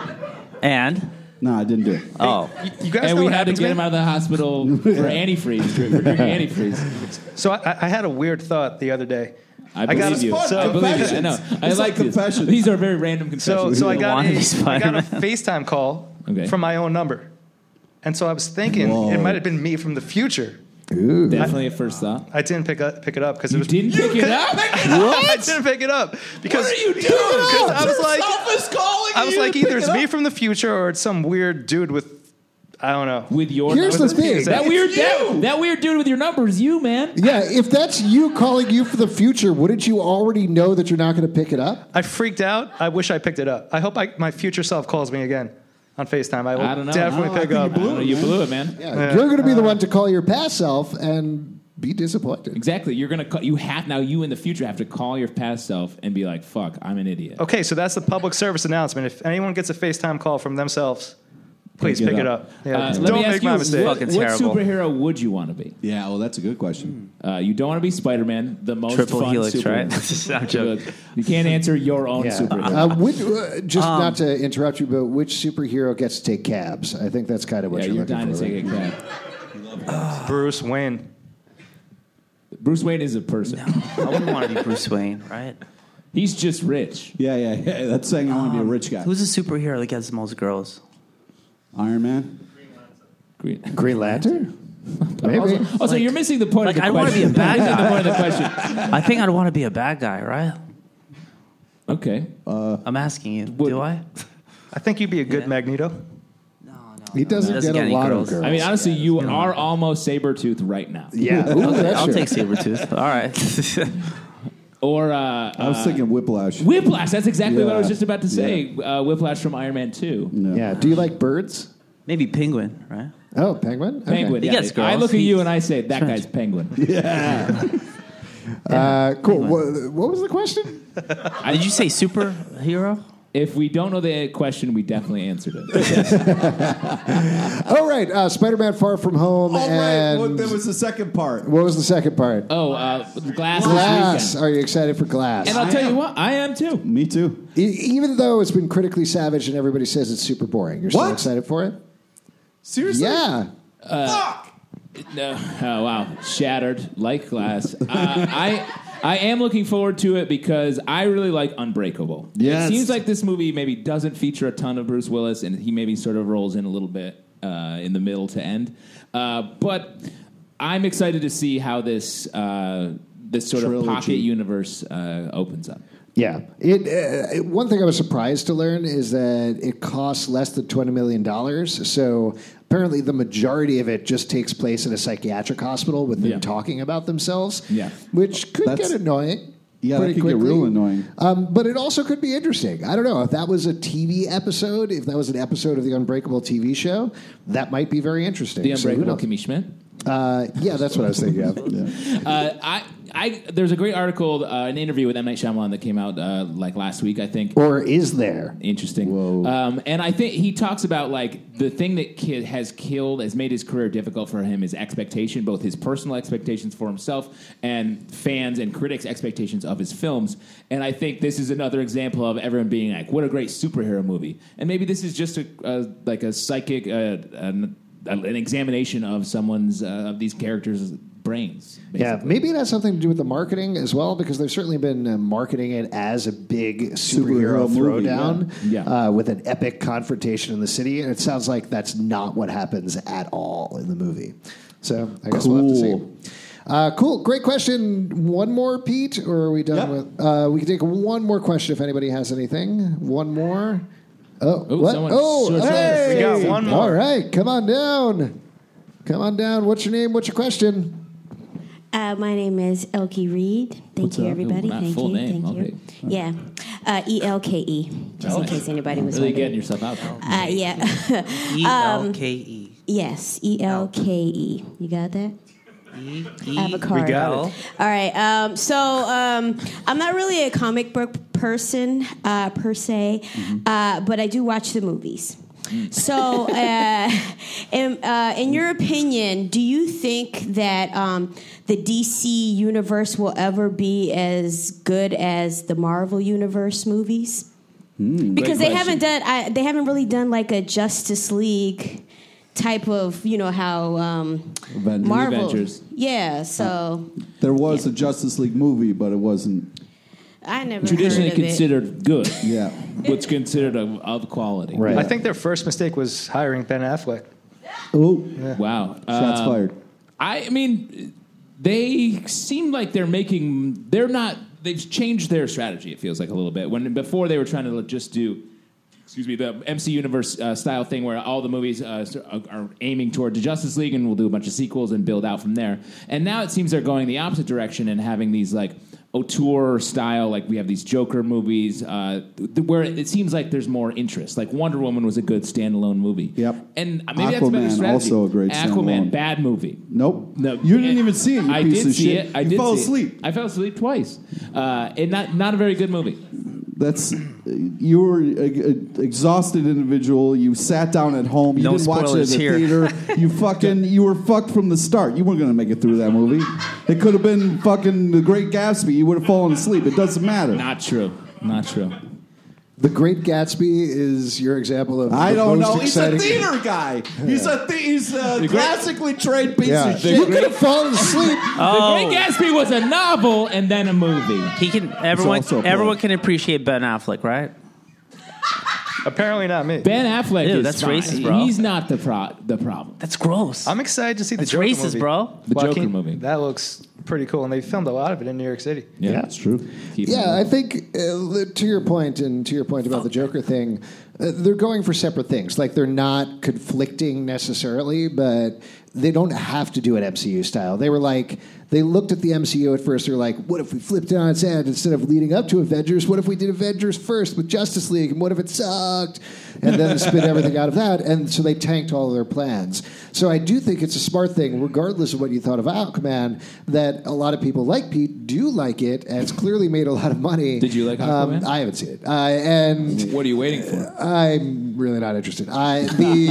And No, I didn't do it. oh, You, you guys And know we what had to happened get me? him out of the hospital for antifreeze. For drinking antifreeze. So I, I had a weird thought the other day. I I got believe a- you. so- I believe you. I know. I It's like like this. confessions. These are very random So, confessions. so I You got, wanna be a, I got a Spider-Man? FaceTime call Okay. from my own number. And so I was thinking Whoa. it might have been me from the future. Definitely a first thought. I didn't pick up pick it up because it You was didn't pick it up? I didn't pick it up because What are you doing? Because I was like, is calling I was like, either it's me from the future or it's some weird dude with, I don't know. With your Here's numbers? the thing. That weird, that, that weird dude with your numbers, you man. Yeah, if that's you calling you for the future, wouldn't you already know that you're not going to pick it up? I freaked out. I wish I picked it up. I hope I, my future self calls me again on FaceTime. I will I don't know. definitely I don't pick know. up. I don't know. You blew it, man. Yeah, you're going to be the one to call your past self and be disappointed. Exactly. You're gonna call, you have now. You in the future have to call your past self and be like, "Fuck, I'm an idiot." Okay, so that's the public service announcement. If anyone gets a FaceTime call from themselves, please Pick it pick it up. up. Yeah, Uh, let don't me make ask my you, mistake. what, Fucking what terrible. superhero would you want to be? Yeah, well, that's a good question. Uh, you don't want to be Spider-Man, the most triple fun helix, superhero. right? I'm joking. You can't answer your own Yeah. superhero. Uh, which, uh, just not to interrupt you, but which superhero gets to take cabs? I think that's kind of what yeah, you're, you're looking dying to for. take right? a cab. Bruce Wayne. Bruce Wayne is a person. I wouldn't want to be Bruce Wayne, right? He's just rich. Yeah, yeah, yeah. That's saying I want to be a rich guy. Who's a superhero that gets the most girls? Iron Man? Green. Green Lantern? Maybe. Also, also you're missing the point Like, of the I wanna question. be a bad You're missing guy. the point of the question. I think I'd want to be a bad guy, right? Okay. I'm asking you. Would- do I? I think you'd be a good Yeah. Magneto. No, no. He doesn't, Doesn't get, get a any lot girls. of girls. I mean, honestly, you are almost Sabretooth right now. yeah. Ooh, that's I'll true. take Sabretooth. All right. Or uh, I was uh, thinking Whiplash. Whiplash. That's exactly what I was Yeah. just about to say. Uh, Whiplash from Iron Man two. No. Yeah. Do you like birds? Maybe Penguin, right? Oh, penguin? Okay. Penguin. He Yeah. gets I girls. look at He- you and I say, that guy's Penguin. Uh, cool. What, what was the question? Did you say superhero? If we don't know the question, we definitely answered it. All right. Uh, Spider-Man Far From Home. All right, and what, that was the second part. what was the second part? Oh, uh, Glass, Glass. this weekend. Are you excited for Glass? And I'll tell you what, I am too. Me too. E- even though it's been critically savaged and everybody says it's super boring, you're still What? excited for it? Seriously? Yeah. No. Oh, wow. Shattered like glass. Uh, I I am looking forward to it because I really like Unbreakable. Yes. It seems like this movie maybe doesn't feature a ton of Bruce Willis, and he maybe sort of rolls in a little bit uh, in the middle to end. Uh, but I'm excited to see how this uh, this sort Trilogy. of pocket universe uh, opens up. Yeah. It, uh, it- one thing I was surprised to learn is that it costs less than twenty million dollars. So apparently the majority of it just takes place in a psychiatric hospital with them Yeah. talking about themselves, Yeah. which could That's- get annoying. Yeah, that pretty could get quickly. real annoying. Um, but it also could be interesting. I don't know. If that was a T V episode, if that was an episode of the Unbreakable T V show, that might be very interesting. The So who Unbreakable knows? Kimmy Schmidt. Uh, yeah, that's what I was thinking of. Uh, I, I, there's a great article, uh, an interview with M. Night Shyamalan that came out uh, like last week, I think. Or is there? Interesting. Whoa. Um, and I think he talks about like the thing that kid has killed, has made his career difficult for him is expectation, both his personal expectations for himself and fans and critics' expectations of his films. And I think this is another example of everyone being like, "What a great superhero movie!" And maybe this is just a, a like a psychic, uh, an, an examination of someone's uh, of these characters' brains. Yeah, basically. maybe it has something to do with the marketing as well, because they've certainly been uh, marketing it as a big superhero, Superhero movie, throwdown yeah. Yeah. Uh, with an epic confrontation in the city. And it sounds like that's not what happens at all in the movie. So I guess we'll have to Cool. see. Uh, cool. Great question. One more, Pete, or are we done Yep. with? Uh, we can take one more question if anybody has anything. One more. Oh, Ooh, what? someone Oh, switched hey! We got one more. All right, come on down. Come on down. What's your name? What's your question? Uh, my name is Elke Reed. Thank What's you, up? everybody. Ooh, not Thank full you. name. Thank Okay. you. Yeah. Uh, E L K E, just in case anybody was Really wondering. getting yourself out there. Uh, yeah. E L K E. Yes, E L K E. You got that? E I have a card. We got it. All right. Um, so um, I'm not really a comic book person uh, per se, uh, but I do watch the movies. So, uh, in, uh, in your opinion, do you think that um, the D C universe will ever be as good as the Marvel universe movies? Because they Great haven't done, I, they haven't really done like a Justice League type of, you know how um, Avengers. Marvel, Avengers. yeah. So There was a Justice League movie, but it wasn't. I never Traditionally heard of considered good. Yeah. What's considered of, of quality. Right. I think their first mistake was hiring Ben Affleck. Oh, Wow. shots Um, fired. I mean, they seem like they're making. They're not. They've changed their strategy. It feels like a little bit. When before they were trying to just do, excuse me, the M C Universe uh, style thing where all the movies uh, are aiming toward the Justice League, and we'll do a bunch of sequels and build out from there. And now it seems they're going the opposite direction and having these like auteur style, like we have these Joker movies, uh, th- where it seems like there's more interest. Like Wonder Woman was a good standalone movie. Yep. And maybe that's a better Aquaman, strategy. also a great Aquaman, standalone. bad movie. Nope. No, You didn't even see it, you I piece did of see shit. it. I You did fell see it. asleep. I fell asleep twice. Uh, and not not a very good movie. That's you were an exhausted individual. You sat down at home. You No didn't watch it spoilers at the here. theater. You fucking you were fucked from the start. You weren't gonna make it through that movie. It could have been fucking The Great Gatsby. You would have fallen asleep. It doesn't matter. Not true. Not true. The Great Gatsby is your example of I the don't most know. He's a exciting. theater guy. He's a th- he's a classically trained piece Yeah, of you shit. could have fallen asleep. Oh, The Great Gatsby was a novel and then a movie. he can. Everyone, also a play. everyone can appreciate Ben Affleck, right? Apparently not me. Ben Affleck Ew, is that's fine. racist, bro. He's not the pro- the problem. That's gross. I'm excited to see the That's Joker racist, movie. bro. The Joker Joaquin, movie. That looks pretty cool, and they filmed a lot of it in New York City. Yeah, That's true. Keep Yeah, I it. think uh, to your point and to your point about the Joker thing, uh, they're going for separate things. Like they're not conflicting necessarily, but they don't have to do it M C U style. They were like, they looked at the M C U at first. They're like, what if we flipped it on its head instead of leading up to Avengers? What if we did Avengers first with Justice League? And what if it sucked? And then spit everything out of that. And so they tanked all of their plans. So I do think it's a smart thing, regardless of what you thought of Aquaman, that a lot of people like Pete do like it, and it's clearly made a lot of money. Did you like Aquaman? Um, I haven't seen it. Uh, and What are you waiting for? I'm really not interested. I,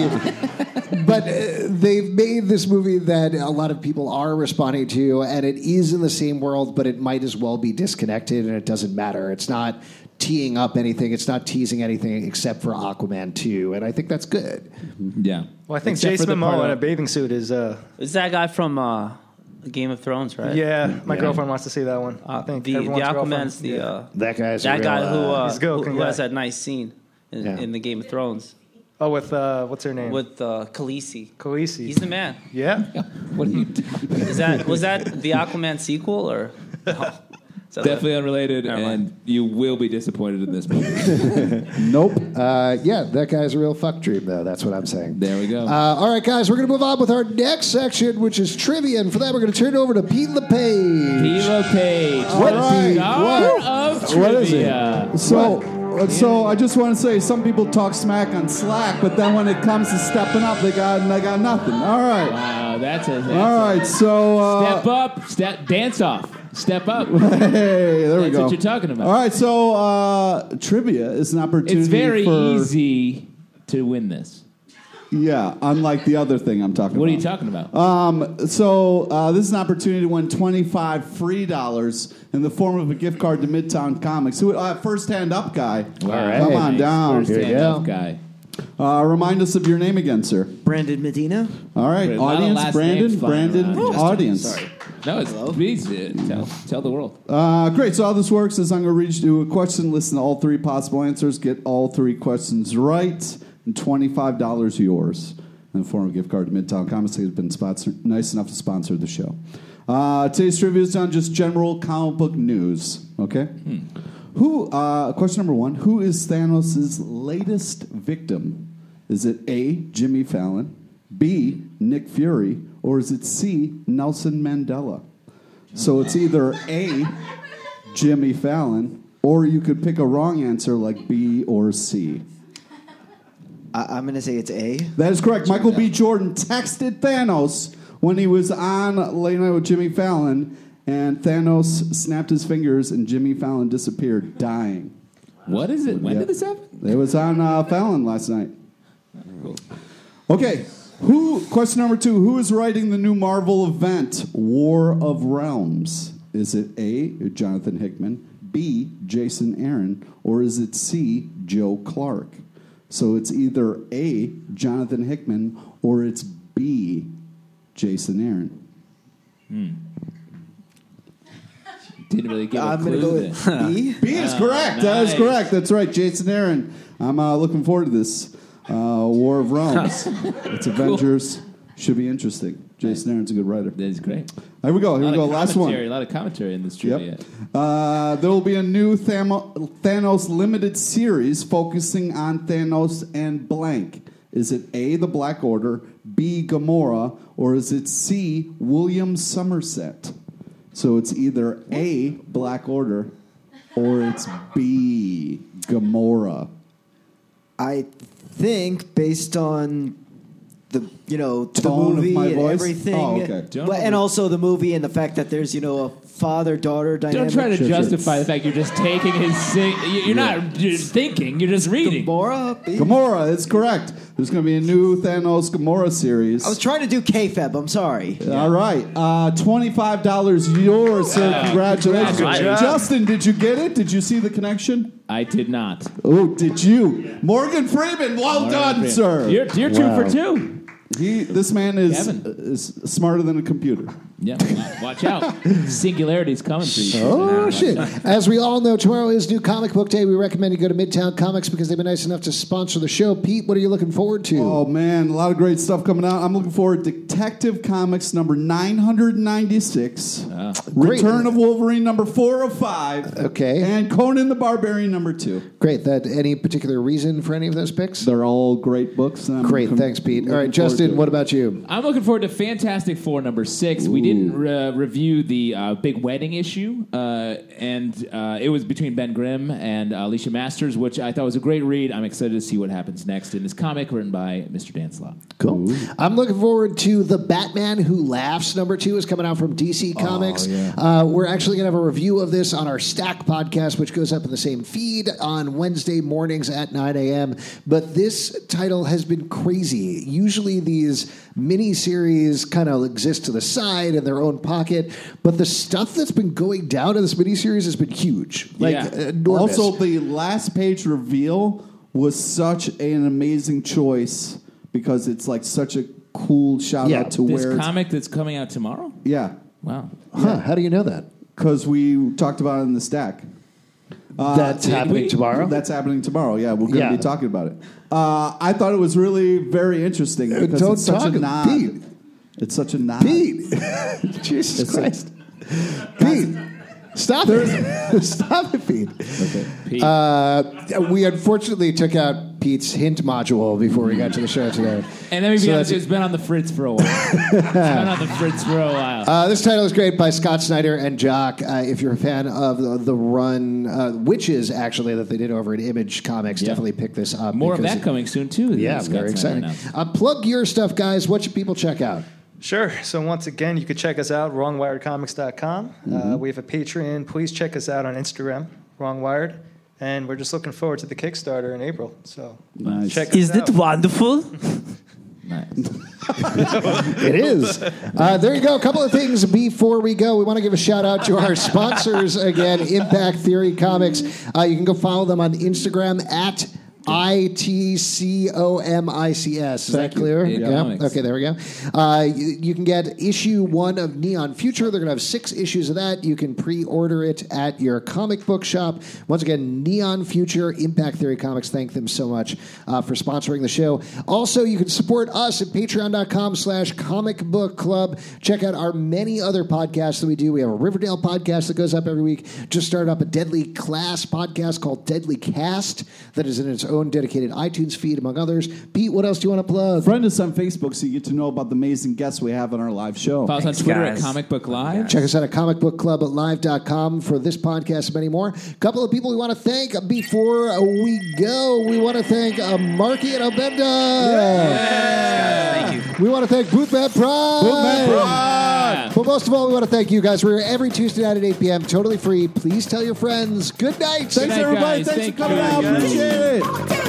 the, but uh, they've made this movie that a lot of people are responding to, and it is in the same world, but it might as well be disconnected, and it doesn't matter. It's not teeing up anything. It's not teasing anything except for Aquaman two, and I think that's good. Yeah. Well, I think Except for Jason the Momoa part in a of- bathing suit is. Uh, Is that guy from uh, Game of Thrones, right? yeah, my Yeah. girlfriend wants to see that one. Uh, I think the, the everyone's girlfriend. Aquaman's the Yeah. uh, That guy's that real, guy who uh, uh, He's a good who, looking who has guy. that nice scene in, Yeah. in the Game of Thrones Oh, with uh, what's her name? with uh, Khaleesi. Khaleesi. He's the man. yeah. What are you doing? Is that was that the Aquaman sequel or? No. Is that Definitely unrelated, Never mind. and you will be disappointed in this movie. Nope. Uh, yeah, that guy's a real fuck dream, though. That's what I'm saying. There we go. Uh, all right, guys, we're going to move on with our next section, which is trivia. And for that, we're going to turn it over to Pete LePage. Hilo Page. What, Pete? Star What? of What is it? trivia. So, uh, so I just want to say, some people talk smack on Slack, but then when it comes to stepping up, they got they got nothing. All right, Wow, that's a that's all right. So, A, uh, step up, step dance off, step up. hey, there we That's go. what you're talking about. All right, so uh, trivia is an opportunity. It's very for, easy to win this. Yeah, unlike the other thing I'm talking What are about. you talking about? Um, so uh, this is an opportunity to win twenty-five free dollars in the form of a gift card to Midtown Comics. Who, uh, first hand up guy. All right. Come on down. First Here you hand go. up guy. Uh, remind us of your name again, sir. Brandon Medina. All right, Great. A lot of audience, last Brandon, names flying Brandon, around. audience. Sorry. No, it's please uh, tell tell the world. Uh, great. So how this works is I'm going to read you a question, listen to all three possible answers, get all three questions right, and twenty-five dollars yours in the form of a gift card to Midtown Comics. They've been sponsor- nice enough to sponsor the show. Uh, today's trivia is on just general comic book news. Okay. Hmm. Who? Uh, question number one: who is Thanos' latest victim? Is it A. Jimmy Fallon, B. Nick Fury, or is it C. Nelson Mandela? So it's either A. Jimmy Fallon, or you could pick a wrong answer like B or C. I- I'm going to say it's A. That is correct. Michael B. Jordan texted Thanos when he was on Late Night with Jimmy Fallon, and Thanos snapped his fingers, and Jimmy Fallon disappeared, dying. What is it? When Yep. did this happen? It was on uh, Fallon last night. Okay. Who? Question number two. Who is writing the new Marvel event, War of Realms? Is it A. Jonathan Hickman, B. Jason Aaron, or is it C. Joe Clark? So it's either A. Jonathan Hickman or it's B. Jason Aaron. Hmm. Didn't really give a I'm clue. going to go with B. B is Oh, correct. That is nice. correct. That's right. Jason Aaron. I'm uh, looking forward to this uh, War of Realms. It's Avengers. Should be interesting. Jason Aaron's a good writer. That is great. Here we go. Here A we lot go. of Last one. commentary, A lot of commentary in this trivia. Yep. Uh, there will be a new Thamo- Thanos limited series focusing on Thanos and blank. Is it A, the Black Order, B, Gamora, or is it C, William Somerset? So it's either A, Black Order, or it's B, Gamora. I think based on the you know the Tone of movie my and voice? everything, Oh, okay. but, and also the movie and the fact that there's you know a father daughter dynamic. Don't try to Sure, sure. justify the fact you're just taking his. Sing- you- you're not just thinking. You're just reading. Gamora. B? Gamora, it's correct. There's going to be a new Thanos Gamora series. I was trying to do K-Fab. I'm sorry. All right. Uh, twenty-five dollars yours, sir. Wow. Congratulations. Congratulations. Justin, did you get it? Did you see the connection? I did not. Oh, did you? Morgan Freeman, well Morgan done, Freeman. sir. You're, you're two for two. He, this man is, Kevin. is smarter than a computer. Yeah, watch out. Singularity's coming for you. Oh, Nah, shit. watch out. As we all know, tomorrow is New Comic Book Day. We recommend you go to Midtown Comics because they've been nice enough to sponsor the show. Pete, what are you looking forward to? Oh, man, a lot of great stuff coming out. I'm looking forward to Detective Comics number nine ninety-six, Ah. Return of Wolverine number four oh five, Okay. and Conan the Barbarian number two. Great. That any particular reason for any of those picks? They're all great books. And I'm Great. com- Thanks, Pete. All right, looking forward to Justin, it. what about you? I'm looking forward to Fantastic Four number six. We didn't uh, review the uh, big wedding issue, uh, and uh, it was between Ben Grimm and uh, Alicia Masters, which I thought was a great read. I'm excited to see what happens next in this comic written by Mister Dan Slott. Cool. I'm looking forward to The Batman Who Laughs. Number two is coming out from D C Comics. yeah. uh, we're actually going to have a review of this on our Stack podcast, which goes up in the same feed on Wednesday mornings at nine a.m. But this title has been crazy. Usually these miniseries kind of exist to the side in their own pocket, but the stuff that's been going down in this miniseries has been huge. Like, Yeah. enormous. Also, the last page reveal was such an amazing choice because it's like such a cool shout Yeah, out to This where it's, comic that's coming out tomorrow? yeah, Wow. Huh, how do you know that? because we talked about it in the stack. Uh, That's did happening we- tomorrow? That's happening tomorrow. Yeah, we're going to Yeah. be talking about it. Uh, I thought it was really very interesting Uh, because don't it's such talk- a nod. Pete. It's such a nod. Pete! Jesus It's a- Christ. Pete! Stop it. Stop it, Pete. Pete. Uh, we unfortunately took out Pete's hint module before we got to the show today. and let me be So honest, that's- it's been on the fritz for a while. It's been on the fritz for a while. Uh, this title is great by Scott Snyder and Jock. Uh, if you're a fan of the, the run, uh, Witches, actually, that they did over at Image Comics, Yeah. definitely pick this up. More of because that coming soon, too. Yeah, Scott very Snyder exciting. announced. Uh, plug your stuff, guys. What should people check out? Sure. So once again, you can check us out, wrong wired comics dot com. Uh, we have a Patreon. Please check us out on Instagram, Wrongwired. And we're just looking forward to the Kickstarter in April. So Nice. check us Is out. it wonderful? It is. Uh, there you go. A couple of things before we go. We want to give a shout out to our sponsors again, Impact Theory Comics. Uh, you can go follow them on Instagram at I T C O M I C S. Is Thank that clear? you. Yeah. Comics. Okay, there we go. Uh, you, you can get issue one of Neon Future. They're going to have six issues of that. You can pre-order it at your comic book shop. Once again, Neon Future, Impact Theory Comics. Thank them so much uh, for sponsoring the show. Also, you can support us at patreon.com slash comic book club. Check out our many other podcasts that we do. We have a Riverdale podcast that goes up every week. Just started up a Deadly Class podcast called Deadly Cast that is in its own dedicated iTunes feed, among others. Pete, what else do you want to plug? Friend us on Facebook so you get to know about the amazing guests we have on our live show. Follow us on Thanks, Twitter guys. at Comic Book Live. Check us out at comic book club at live dot com for this podcast and many more. A couple of people we want to thank before we go. We want to thank uh, Marky and Albenda. Thank you. We want to thank Boothman Pride. Bootman Pride. But most of all, we want to thank you guys. We're here every Tuesday night at eight p.m. Totally free. Please tell your friends. Good night. Thanks, night, everybody. guys. Thanks Thank for coming you, out. guys. Appreciate it.